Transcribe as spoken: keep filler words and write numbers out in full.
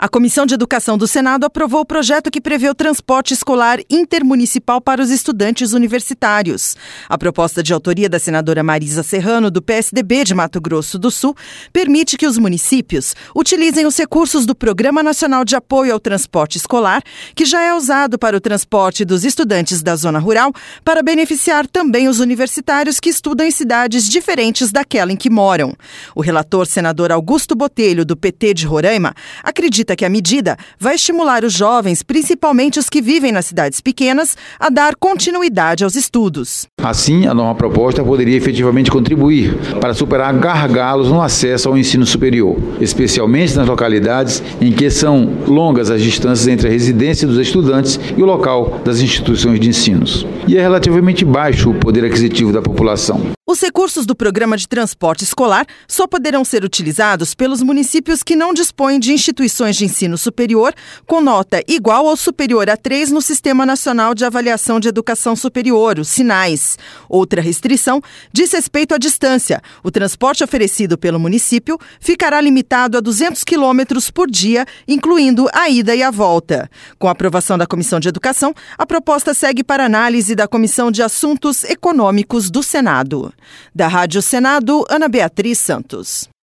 A Comissão de Educação do Senado aprovou o projeto que prevê o transporte escolar intermunicipal para os estudantes universitários. A proposta de autoria da senadora Marisa Serrano, do P S D B de Mato Grosso do Sul, permite que os municípios utilizem os recursos do Programa Nacional de Apoio ao Transporte Escolar, que já é usado para o transporte dos estudantes da zona rural, para beneficiar também os universitários que estudam em cidades diferentes daquela em que moram. O relator, senador Augusto Botelho, do P T de Roraima, acredita que a medida vai estimular os jovens, principalmente os que vivem nas cidades pequenas, a dar continuidade aos estudos. Assim, a nova proposta poderia efetivamente contribuir para superar gargalos no acesso ao ensino superior, especialmente nas localidades em que são longas as distâncias entre a residência dos estudantes e o local das instituições de ensino. E é relativamente baixo o poder aquisitivo da população. Os recursos do Programa de Transporte Escolar só poderão ser utilizados pelos municípios que não dispõem de instituições de ensino superior com nota igual ou superior a três no Sistema Nacional de Avaliação de Educação Superior, os SINAES. Outra restrição diz respeito à distância. O transporte oferecido pelo município ficará limitado a duzentos quilômetros por dia, incluindo a ida e a volta. Com a aprovação da Comissão de Educação, a proposta segue para análise da Comissão de Assuntos Econômicos do Senado. Da Rádio Senado, Ana Beatriz Santos.